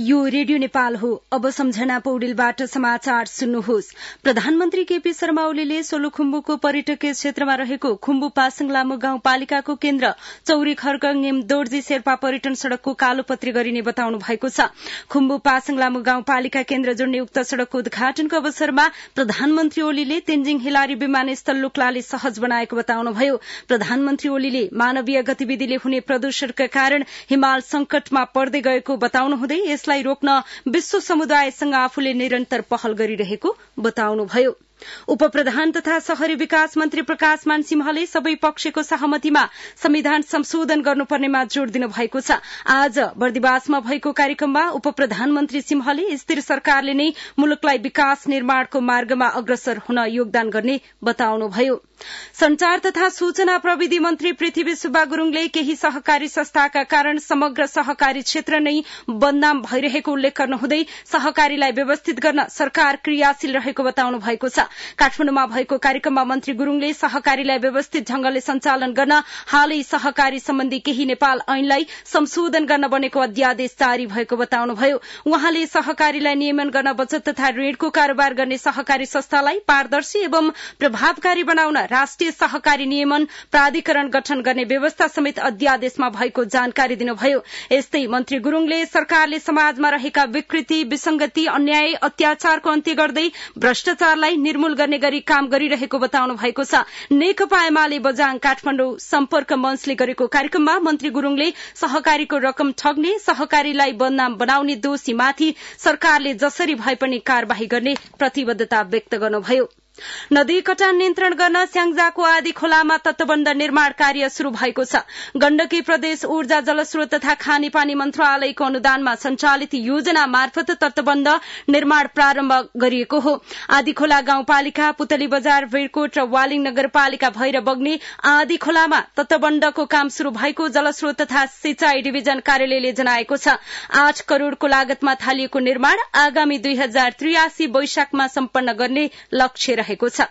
यो रेडियो नेपाल हो। अब सम्झना पौडेलबाट समाचार सुन्नुहोस्। प्रधानमन्त्री केपी शर्मा ओलीले सोलुखुम्बुको पर्यटकीय क्षेत्रमा रहेको खुम्बु पासाङ लामो गाउँपालिकाको केन्द्र चौरी खर्क नेम दोर्जी शेर्पा पर्यटन सड़कको कालोपत्री गरिने बताउनु भएको छ। खुम्बु पासाङ लामो गाउँपालिका केन्द्र जोड्ने उक्त सड़कको उद्घाटनको अवसरमा प्रधानमन्त्री ओलीले तेन्जिङ हिलारी विमानस्थल लुक्लाले सहज बनाएको बताउनुभयो। प्रधानमन्त्री ओलीले मानवीय गतिविधिले हुने प्रदूषणका कारण हिमाल संकटमा पर्दै गएको बताउनुहुँदै यसलाई रोक्न विश्व समुदायसँग आफूले निरन्तर पहल गरिरहेको बताउनुभयो। उपप्रधान तथा शहरी विकास मन्त्री प्रकाश मान सिंहले सबै पक्षको सहमतिमा संविधान संशोधन गर्नुपर्नेमा जोड़ दिनु भएको छ। आज बर्दिवासमा भएको कार्यक्रममा उपप्रधानमन्त्री सिंहले स्थिर सरकारले नै मुलुकलाई विकास निर्माणको मार्गमा अग्रसर हुन योगदान गर्ने बताउनुभयो। संचार तथा सूचना प्रविधि मन्त्री पृथ्वी सुब्बा गुरूङले केही सहकारी संस्थाका कारण समग्र सहकारी क्षेत्र नै बदनाम भइरहेको उल्लेख गर्नुहुँदै सहकारीलाई व्यवस्थित गर्न सरकार क्रियाशील रहेको बताउनु भएको छ। काठमाडौँमा भएको कार्यक्रममा मन्त्री गुरूङले सहकारीलाई व्यवस्थित ढंगले सञ्चालन गर्न हालै सहकारी सम्बन्धी केही नेपाल ऐनलाई संशोधन गर्न बनेको अध्यादेश जारी भएको बताउनुभयो। उहाँले सहकारीलाई नियमन गर्न बचत तथा ऋणको कारोबार गर्ने सहकारी संस्थालाई पारदर्शी एवं प्रभावकारी बनाउन राष्ट्रिय सहकारी नियमन प्राधिकरण गठन गर्ने व्यवस्था समेत अध्यादेशमा भएको जानकारी दिनुभयो। यस्तै मन्त्री गुरूङले सरकारले समाजमा रहेका विकृति, विसंगति, अन्याय, अत्याचारको अन्त्य गर्दै भ्रष्टाचारलाई निर्मूल गर्ने गरी काम गरिरहेको बताउनु भएको छ। नेकपा एमाले बजाङ काठमाडौँ सम्पर्क मञ्चले गरेको कार्यक्रममा मन्त्री गुरूङले सहकारीको रकम ठग्ने, सहकारीलाई बदनाम बनाउने दोषीमाथि सरकारले जसरी भए पनि कार्यवाही गर्ने प्रतिबद्धता व्यक्त गर्नुभयो। नदी कटान नियन्त्रण गर्न स्याङ्जाको आदि खोलामा तटबन्ध निर्माण कार्य शुरू भएको छ। गण्डकी प्रदेश ऊर्जा जलस्रोत तथा खानेपानी मन्त्रालयको अनुदानमा सञ्चालित योजना मार्फत तटबन्ध निर्माण प्रारम्भ गरिएको हो। आदि खोला गाउँपालिका, पुतली बजार, वीरकोट र वालिङ नगरपालिका भएर बग्ने आदि खोलामा तटबन्धको काम शुरू भएको जलस्रोत तथा सिंचाई डिभिजन कार्यालयले जनाएको छ। 8 करोड़को लागतमा थालिएको निर्माण आगामी 2083 वैशाखमा सम्पन्न गर्ने लक्ष्य रहेको छ।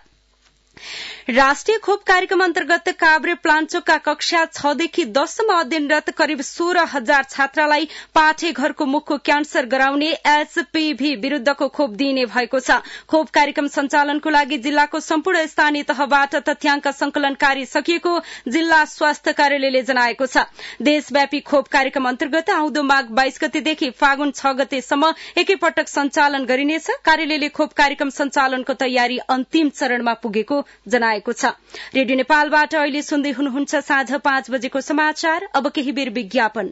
राष्ट्रिय खोप कार्यक्रम अन्तर्गत काभ्रे प्लान्चोकका कक्षा 6 देखि 10 सम्म अध्ययनरत करिब 16,000 छात्रालाई पाठेघरको मुखको क्यान्सर गराउने एचपीभी विरूद्धको खोप दिइने भएको छ। खोप कार्यक्रम सञ्चालनको लागि जिल्लाको सम्पूर्ण स्थानीय तहबाट तथ्याङ्क संकलन कार्य सकिएको जिल्ला स्वास्थ्य कार्यालयले जनाएको छ। देशव्यापी खोप कार्यक्रम अन्तर्गत आउँदो माघ 22 गतेदेखि फागुन 6 गतेसम्म एकैपटक सञ्चालन गरिनेछ। कार्यालयले खोप कार्यक्रम सञ्चालनको तयारी अन्तिम चरणमा पुगेको जनाएको छ। रेडियो नेपालबाट अहिले सुन्दै हुनुहुन्छ साँझ 5 बजेको समाचार। अब केही बेर विज्ञापन।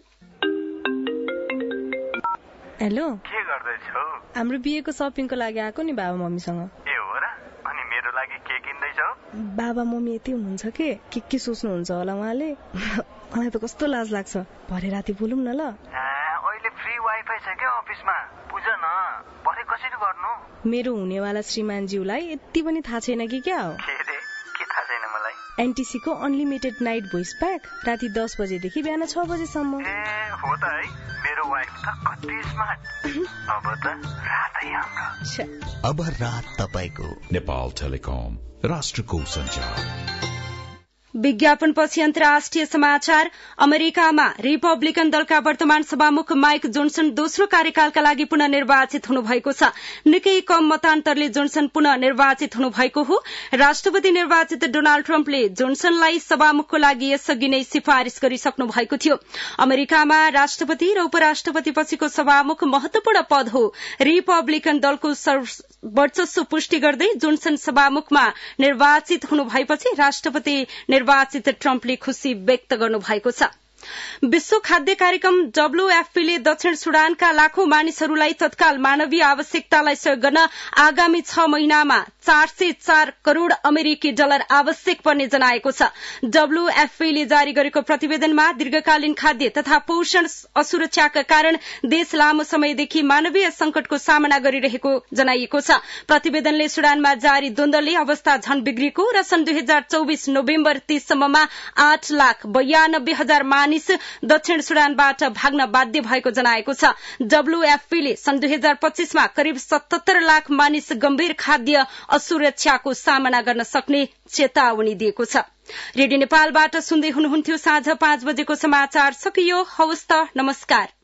हेलो, के गर्दैछौ? हाम्रो बिहेको शपिङको लागि आएको नि बाबा मम्मीसँग। ए हो र? अनि मेरो लागि के किन्दैछौ? बाबा मम्मी यति हुनुहुन्छ के सोच्नुहुन्छ होला उहाँले। मलाई त कस्तो लाज लाग्छ। भरे राति बोलौँ न ल। अहिले फ्री वाइफाई छ के अफिसमा? बुझ न, भरे कसरी गर्नु? मेरो हुनेवाला श्रीमानज्यूलाई यति पनि थाहा छैन कि क्या हो? के थाहा छैन मलाई? एनटीसी को अनलिमिटेड नाइट भोइस प्याक राति 10 बजेदेखि बिहान 6 बजेसम्म। ए हो त है, मेरो वाइफ त कति स्मार्ट। अब त रातै हाम्रो। अब रात तपाईको। नेपाल टेलिकम, राष्ट्रको सञ्चार। विज्ञापनपछि अन्तर्राष्ट्रिय समाचार। अमेरिकामा रिपब्लिकन दलका वर्तमान सभामुख माइक जोन्सन दोस्रो कार्यकालका लागि पुनः निर्वाचित हुनुभएको छ। निकै कम मतान्तरले जोन्सन पुनः निर्वाचित हुनुभएको हो। राष्ट्रपति निर्वाचित डोनाल्ड ट्रम्पले जोन्सनलाई सभामुखको लागि यसअघि नै सिफारिश गरिसक्नु भएको थियो। अमेरिकामा राष्ट्रपति र उपराष्ट्रपति पछिको सभामुख महत्वपूर्ण पद हो। रिपब्लिकन दलको वर्चस्व पुष्टि गर्दै जोन्सन सभामुखमा निर्वाचित हुनु भएपछि राष्ट्रपति निर्वाचित ट्रम्पले खुशी व्यक्त गर्नु भएको छ। विश्व खाद्य कार्यक्रम WFP ले दक्षिण सुडानका लाखौं मानिसहरूलाई तत्काल मानवीय आवश्यकतालाई सहयोग गर्न आगामी 6 महिनामा 404 करोड़ अमेरिकी डलर आवश्यक पर्ने जनाएको छ। WFP ले जारी गरेको प्रतिवेदनमा दीर्घकालीन खाद्य तथा पोषण असुरक्षाका कारण देश लामो समयदेखि मानवीय संकटको सामना गरिरहेको जनाइएको छ। प्रतिवेदनले सुडानमा जारी द्वन्द्वले अवस्था झन बिग्रेको र सन् 2024 नोभेम्बर 30 सम्ममा 8,92,000 मानिस दक्षिण सुडानबाट भाग्न बाध्य भएको जनाएको छ। WFP ले सन् 2025 मा करिब 77 लाख मानिस गम्भीर खाद्य असुरक्षाको सामना गर्न सक्ने चेतावनी दिएको छ। रेडियो नेपालबाट सुन्दै हुनुहुन्थ्यो साँझ 5 बजेको समाचार सकियो। हवस् त, नमस्कार।